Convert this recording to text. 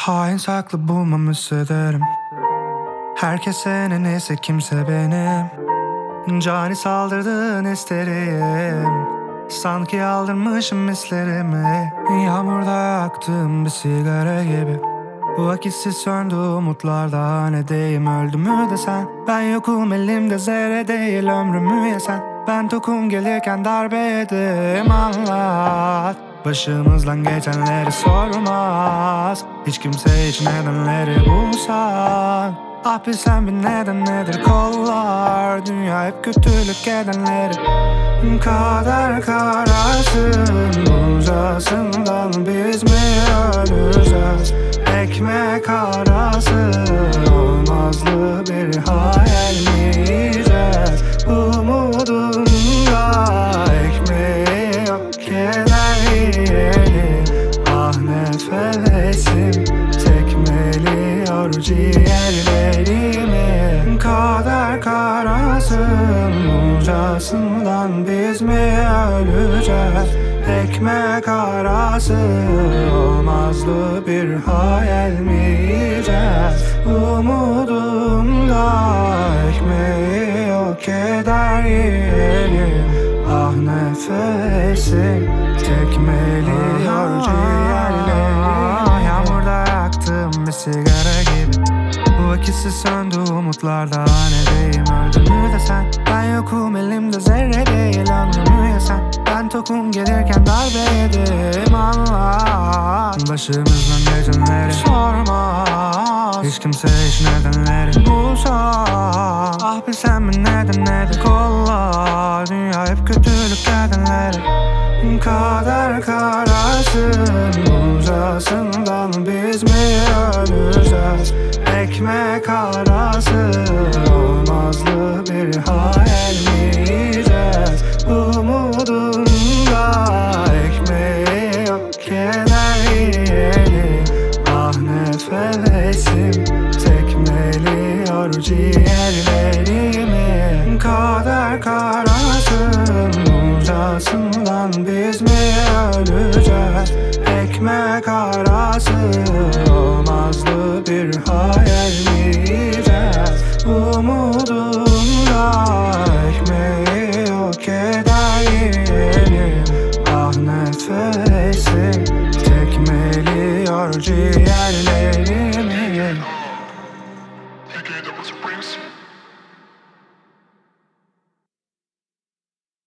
Hain saklı bulmam hissederim. Herkes senin ise kimse benim. Cani saldırdığın isterim. Sanki aldırmışım hislerimi. Yağmurda yaktığım bir sigara gibi. Vakitsiz söndü umutlardan edeyim. Öldü mü desen, ben yokum elimde zerre değil. Ömrümü yesen, ben tokum gelirken darbe yedim. Anlat, başımızdan geçenleri sormaz. Hiç kimse hiç nedenleri bulsan. Ah bilsen bir neden nedir kollar. Dünya hep kötülük edenleri. Kader kararsın uzasından biz mi öleceğiz? Ekmek arası olmazlı bir hayal mi yiyeceğiz? Umudunda ekmeği yok keder yiyelim. Ah nefesim tekmeliyor ciğerlerimi. Kader karasın uzasından biz mi öleceğiz? Ekmek arası olmazlı bir hayal mi yiyeceğiz? Umudumda ekmeği yok keder yiyelim. Ah nefesim tekmeliyor ciğerlerimi. Yağmurda yaktığım bir sigara gibi. Vakitsiz söndü umutlardan edeyim. Öldü mü desen, ben yokum elimde zerre değil. Ömrümü yesen, ben tokum gelirken darbe yedim. Anlat, başımızdan geçenleri sormaz. Hiç kimse hiç nedenleri bulsan. Ah bilsen mi neden nedir kollar. Dünya hep kötülük edenleri. Kader kararsın uzasından biz mi öleceğiz? Ekmek arası olmazlı bir hayal mi yiyeceğiz? Umudunda ekmeği yok keder yiyelim. Ah nefesim tekmeliyor ciğerlerimi. Kader karasın uzasından biz mi öleceğiz? Ekmek arası olmazlı bir hayal mi yiyeceğiz?